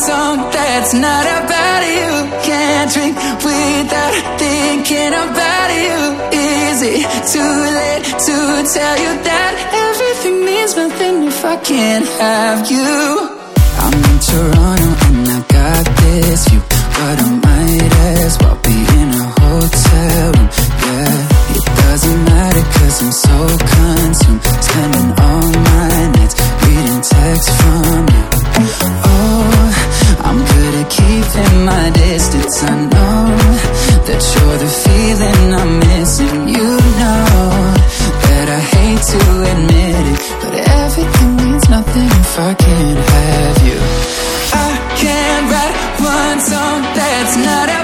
song that's not about you. Can't drink without thinking about you. Is it too late to tell you that everything means nothing if I can't have you? I'm in Toronto and I got this view, but I might as well be in a hotel room. Yeah, it doesn't matter cause I'm so consumed, spending all my nights reading texts from you. Oh, I'm good at keeping my distance. I know that you're the feeling I'm missing. You know that I hate to admit it, but everything means nothing if I can't have you. I can't write one song that's not